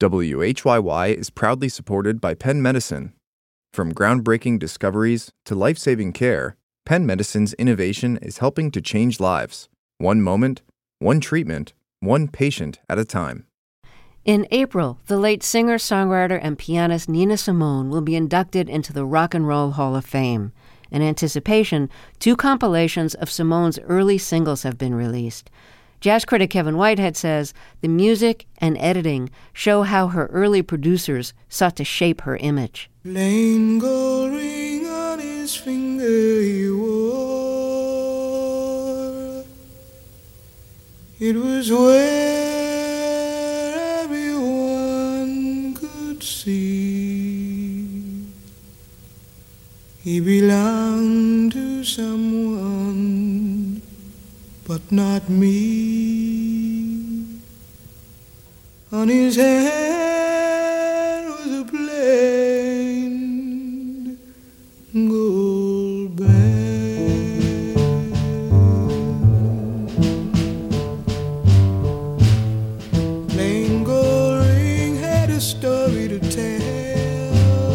WHYY is proudly supported by Penn Medicine. From groundbreaking discoveries to life-saving care, Penn Medicine's innovation is helping to change lives. One moment, one treatment, one patient at a time. In April, the late singer, songwriter, and pianist Nina Simone will be inducted into the Rock and Roll Hall of Fame. In anticipation, 2 compilations of Simone's early singles have been released. Jazz critic Kevin Whitehead says the music and editing show how her early producers sought to shape her image. Plain gold ring on his finger he wore. It was where everyone could see he belonged to someone, but not me. On his hand was a plain gold band. Plain gold ring had a story to tell.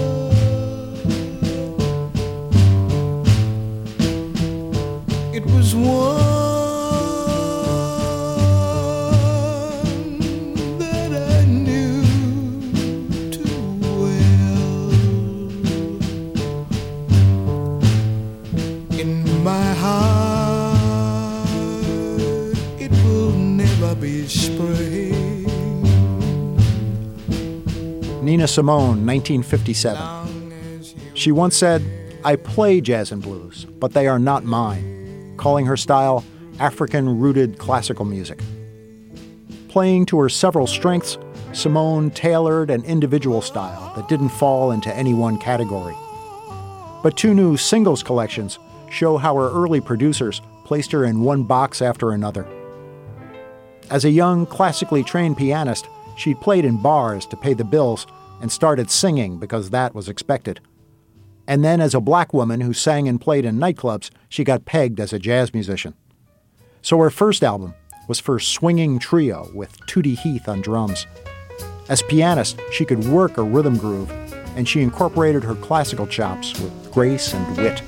It was one Nina Simone, 1957. She once said, "I play jazz and blues, but they are not mine," calling her style African-rooted classical music. Playing to her several strengths, Simone tailored an individual style that didn't fall into any one category. But 2 new singles collections show how her early producers placed her in one box after another. As a young, classically trained pianist, she'd played in bars to pay the bills and started singing because that was expected. And then as a black woman who sang and played in nightclubs, she got pegged as a jazz musician. So her first album was for swinging trio with Tootie Heath on drums. As pianist, she could work a rhythm groove, and she incorporated her classical chops with grace and wit.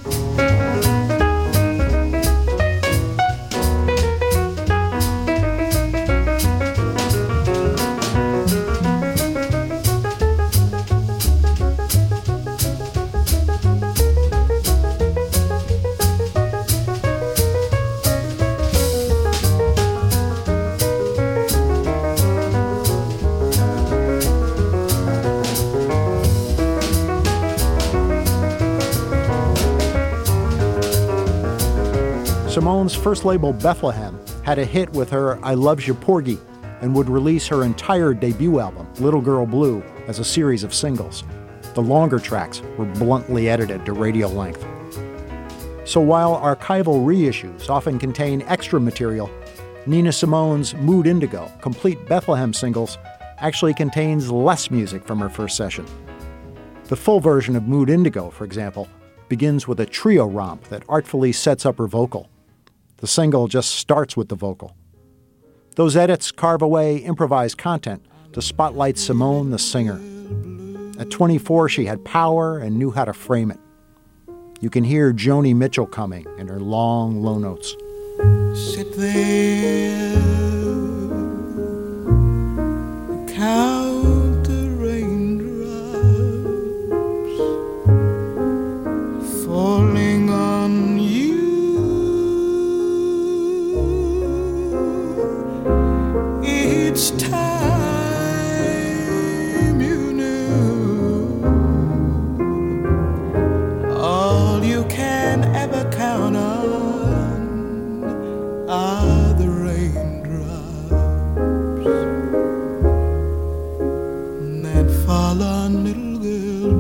Simone's first label, Bethlehem, had a hit with her I Loves Ya Porgy and would release her entire debut album, Little Girl Blue, as a series of singles. The longer tracks were bluntly edited to radio length. So while archival reissues often contain extra material, Nina Simone's Mood Indigo, complete Bethlehem singles, actually contains less music from her first session. The full version of Mood Indigo, for example, begins with a trio romp that artfully sets up her vocal. The single just starts with the vocal. Those edits carve away improvised content to spotlight Simone the singer. At 24, she had power and knew how to frame it. You can hear Joni Mitchell coming in her long, low notes. Sit there, count the raindrops falling on you. Each time you knew all you can ever count on are the raindrops that fall on little girl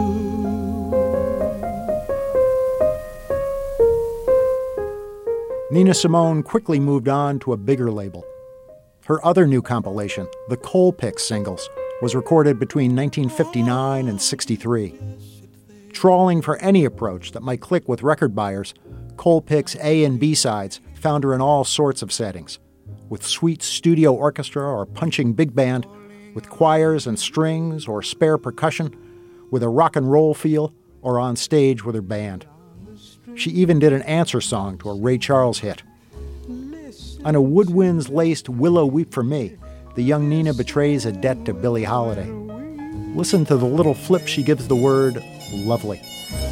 blue. Nina Simone quickly moved on to a bigger label. Her other new compilation, the Colpix Singles, was recorded between 1959 and 63. Trawling for any approach that might click with record buyers, Colpix A and B sides found her in all sorts of settings, with sweet studio orchestra or punching big band, with choirs and strings or spare percussion, with a rock and roll feel, or on stage with her band. She even did an answer song to a Ray Charles hit. On a woodwinds-laced Willow Weep for Me, the young Nina betrays a debt to Billie Holiday. Listen to the little flip she gives the word lovely.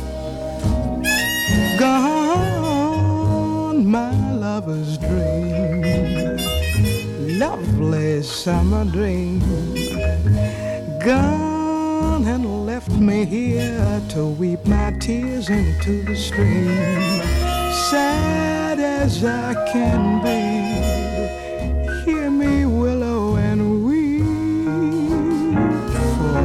Gone, my lover's dream, lovely summer dream. Gone and left me here to weep my tears into the stream. Sad as I can be, hear me, willow, and weep for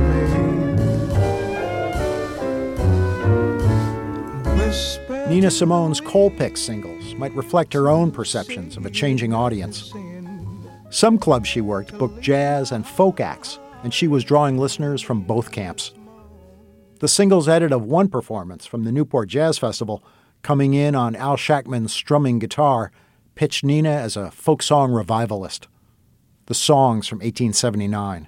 me. Whisper. Nina Simone's Colpix singles might reflect her own perceptions of a changing audience. Some clubs she worked booked jazz and folk acts, and she was drawing listeners from both camps. The singles edit of one performance from the Newport Jazz Festival, coming in on Al Shackman's strumming guitar, pitched Nina as a folk song revivalist. The Songs from 1879.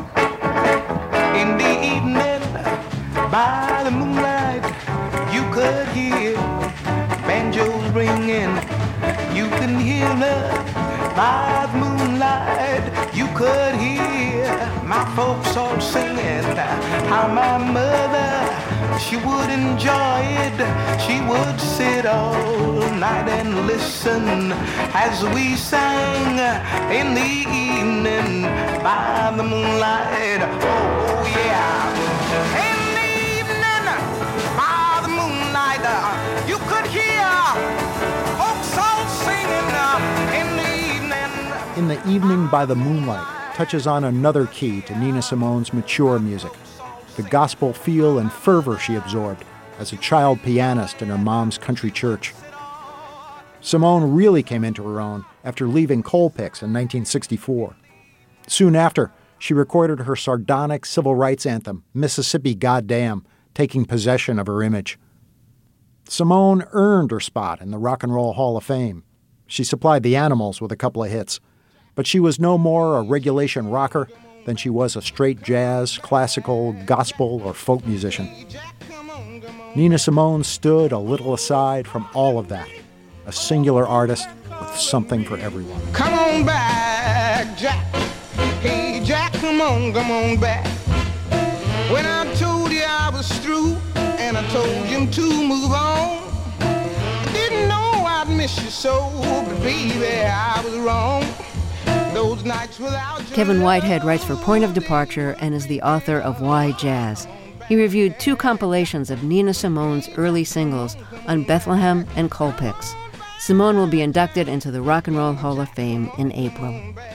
In the evening, by the moonlight, you could hear banjos ringing. You can hear them by the moonlight. You could hear my folks all singing. How my mother, she would enjoy it. She would sit all night and listen as we sang in the evening by the moonlight. Oh yeah. In the evening by the moonlight, you could hear folks all singing in the evening. In the Evening by the Moonlight touches on another key to Nina Simone's mature music, the gospel feel and fervor she absorbed as a child pianist in her mom's country church. Simone really came into her own after leaving Colpix in 1964. Soon after, she recorded her sardonic civil rights anthem, Mississippi Goddam, taking possession of her image. Simone earned her spot in the Rock and Roll Hall of Fame. She supplied the Animals with a couple of hits, but she was no more a regulation rocker than she was a straight jazz, classical, gospel, or folk musician. Nina Simone stood a little aside from all of that, a singular artist with something for everyone. Come on back, Jack. Hey, Jack, come on back. When I told you I was through, and I told you to move on, I didn't know I'd miss you so, but baby, I was wrong. Those nights without you. Kevin Whitehead writes for Point of Departure and is the author of Why Jazz. He reviewed 2 compilations of Nina Simone's early singles on Bethlehem and Colpix. Simone will be inducted into the Rock and Roll Hall of Fame in April.